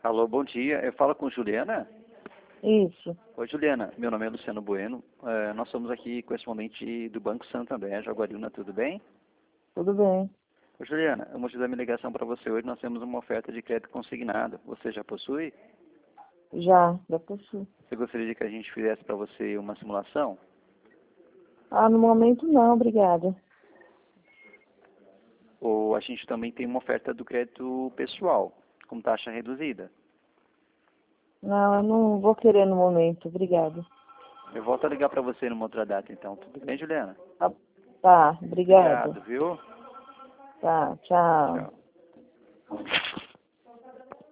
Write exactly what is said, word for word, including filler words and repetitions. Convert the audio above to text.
Alô, bom dia. Eu falo com Juliana? Isso. Oi, Juliana. Meu nome é Luciano Bueno. É, nós somos aqui correspondente do Banco Santander, Jaguariúna, tudo bem? Tudo bem. Ô, Juliana, o motivo da minha ligação para você hoje, nós temos uma oferta de crédito consignado. Você já possui? Já, já possuo. Você gostaria de que a gente fizesse para você uma simulação? Ah, no momento não, obrigada. Ou a gente também tem uma oferta do crédito pessoal, com taxa reduzida. Não, eu não vou querer no momento, obrigada. Eu volto a ligar para você numa outra data, então. Tudo bem, Juliana? Tá, tá, obrigada. Obrigado, viu? Tá, tchau. Tchau.